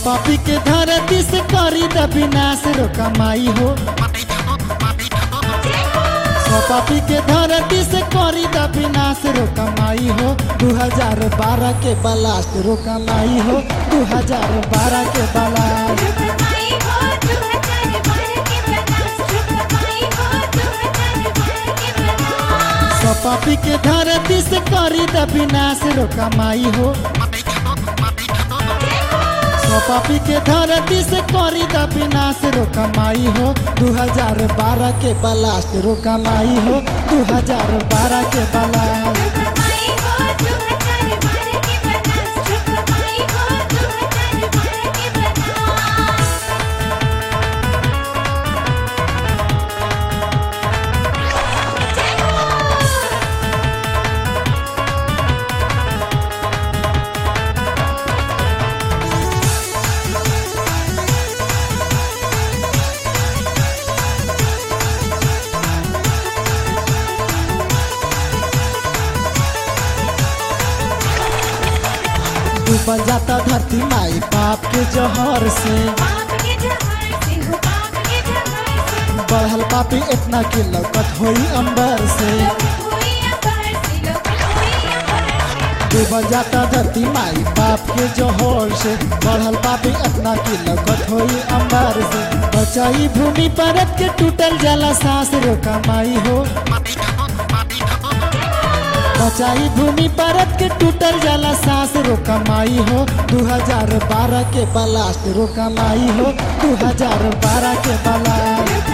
पापी के धरती से करी द विनाश रो कमाई हो। पापी के धरती से करी द विनाश रो कमाई हो। 2012 के ब्लास्ट रो कमाई हो। 2012 के ब्लास्ट पापी के धरती से करी द विनाश रो कमाई हो। पापी के धरती से करी द विनाश रो कमाई हो। 2012 के ब्लास्ट रो कमाई हो। 2012 के ब्लास्ट डूबल जाता धरती माई पाप के जहर से। बढ़ल पापी इतना कि लौकत होई अंबर से। डूबल जाता धरती माई पाप के जहर से। बढ़ल पापी इतना कि लौकत होई अंबर से। बचाई भूमि परत के टूटल जाला सांस रो कमाई हो। बचाई भूमि परत के टूटल जाला सांस रो कमाई हो। 2012 के ब्लास्ट रो कमाई हो। 2012 के ब्लास्ट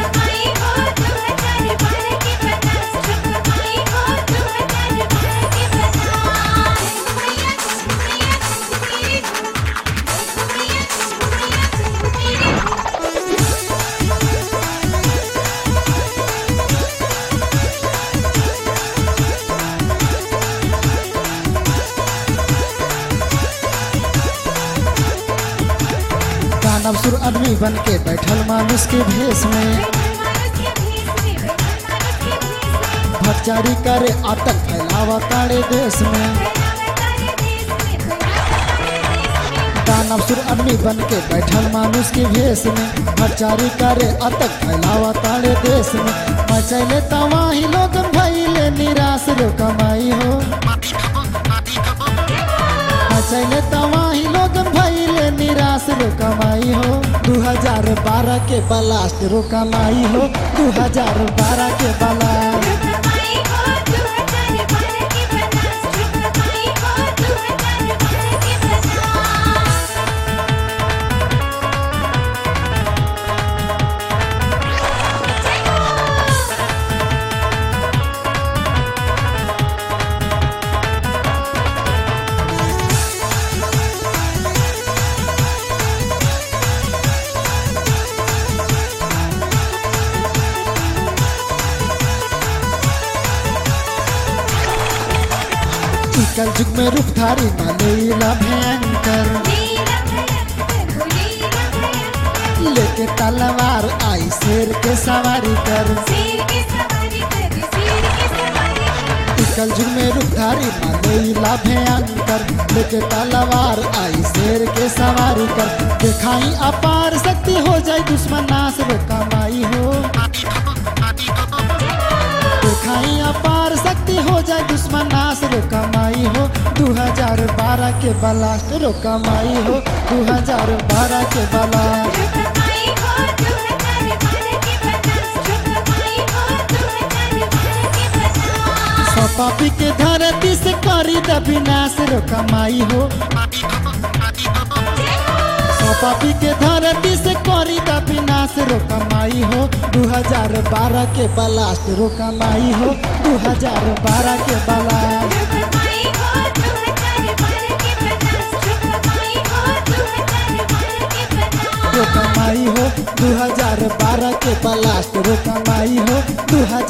दानवसुर आदमी बन के बैठल मानुष के भेष में। भटचारी करे आतंक फैलावा ताड़े देश में। दानवसुर आदमी बन के बैठल मानुष के भेष में। भटचारी करे आतंक फैलावा ताड़े देश में। मचैले तवाही लोग भइले निराश रो कमाई हो। मचैले तवाही लोग भइले निराश रो कमाई हो। 2012 के ब्लास्ट रो कमाई हो। 2012 के ब्लास्ट कल युग में रूपधारी मालेला भयंकर। लेके तलवार आई शेर के सवारी कर। कल युग में रूपधारी मालेला भयंकर। लेके तलवार आई शेर के सवारी कर। दिखाई अपार शक्ति हो जाए दुश्मन नाश रो कमाई हो। दिखाई अपार शक्ति हो जाए दुश्मन नाश रो कमाई हो। 2012 के ब्लास्ट रो कमाई हो। 2012 के ब्लास्ट पापी के धरती से करी द विनाश रो कमाई हो। पापी के धरती से करी द विनाश रो कमाई हो। 2012 के ब्लास्ट रो कमाई हो। 2012 के ब्लास्ट रो कमाई हो। 2012 के ब्लास्ट रो कमाई हो। 2012